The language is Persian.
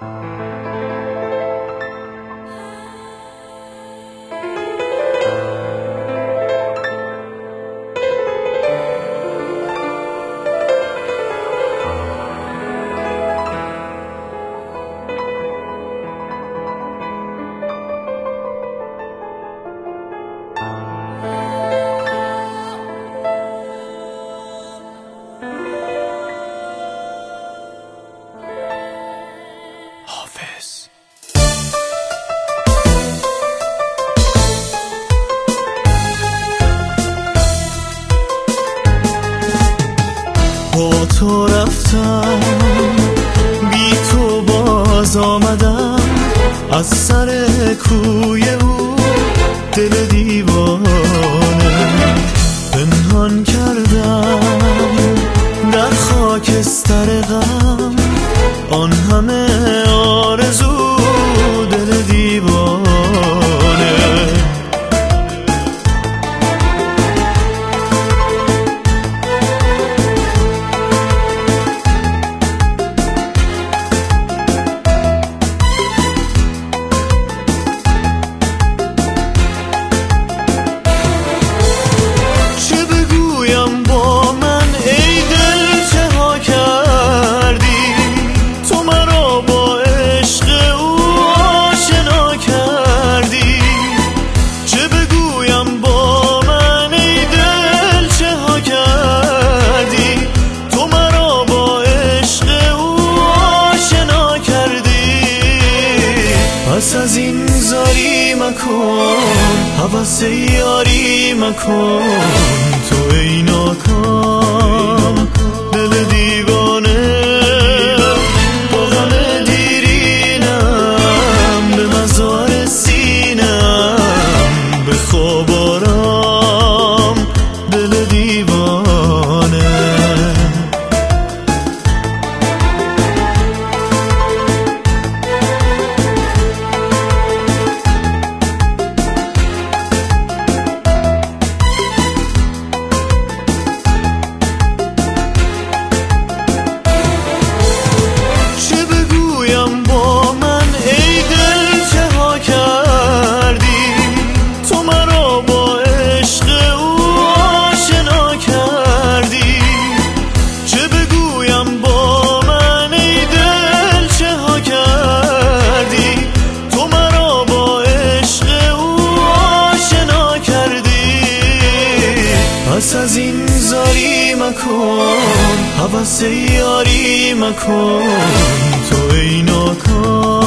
با تو رفتم، بی تو باز آمدم، از سر کوی او دل دیوانه پنهان کردم در خاکستر غم، آن همه آرزو دل دیوانه. پس از این زاری مکن، هوس یاری مکن، تو ای ناکام دل دیوانه. با غم دیرینم به مزار سینم، به خواب آرام دل دیوانه. پس از این زاری مکن، هوس یاری مکن، تو ای ناکام